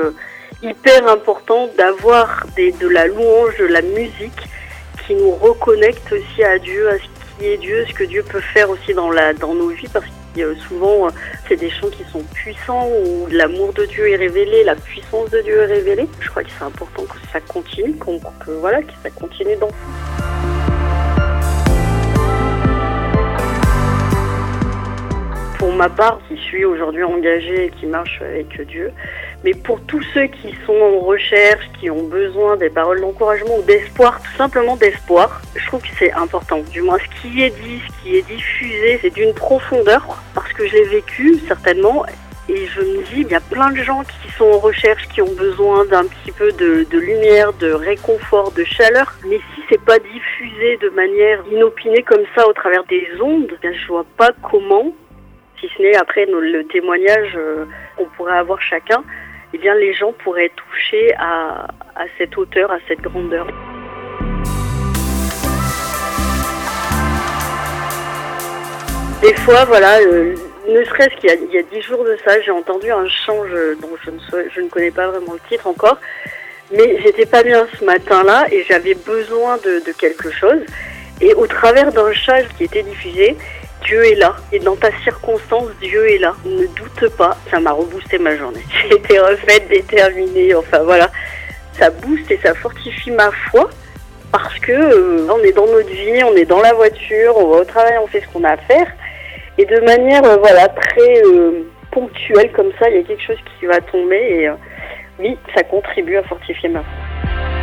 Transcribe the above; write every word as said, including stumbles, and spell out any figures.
euh, hyper important d'avoir des, de la louange, de la musique qui nous reconnecte aussi à Dieu, à ce qui est Dieu, ce que Dieu peut faire aussi dans, la, dans nos vies, parce que euh, souvent euh, c'est des chants qui sont puissants, où l'amour de Dieu est révélé, la puissance de Dieu est révélée. Je crois que c'est important que ça continue, qu'on, que, voilà, que ça continue d'enfant. Pour ma part, qui suis aujourd'hui engagée et qui marche avec Dieu, mais pour tous ceux qui sont en recherche, qui ont besoin des paroles d'encouragement ou d'espoir, tout simplement d'espoir, je trouve que c'est important. Du moins, ce qui est dit, ce qui est diffusé, c'est d'une profondeur, parce que je l'ai vécu certainement, et je me dis, il y a plein de gens qui sont en recherche, qui ont besoin d'un petit peu de, de lumière, de réconfort, de chaleur, mais si c'est pas diffusé de manière inopinée comme ça au travers des ondes, bien, je vois pas comment, si ce n'est après le témoignage euh, qu'on pourrait avoir chacun, eh bien les gens pourraient être touchés à, à cette hauteur, à cette grandeur. Des fois, voilà, euh, ne serait-ce qu'il y a, il y a dix jours de ça, j'ai entendu un chant je, dont je ne, sais, je ne connais pas vraiment le titre encore, mais j'étais pas bien ce matin-là et j'avais besoin de, de quelque chose. Et au travers d'un chant qui était diffusé, Dieu est là. Et dans ta circonstance, Dieu est là. Ne doute pas. Ça m'a reboosté ma journée. J'ai été refaite, déterminée. Enfin voilà. Ça booste et ça fortifie ma foi. Parce que euh, on est dans notre vie, on est dans la voiture, on va au travail, on fait ce qu'on a à faire. Et de manière euh, voilà très euh, ponctuelle comme ça, il y a quelque chose qui va tomber. Et euh, oui, ça contribue à fortifier ma foi.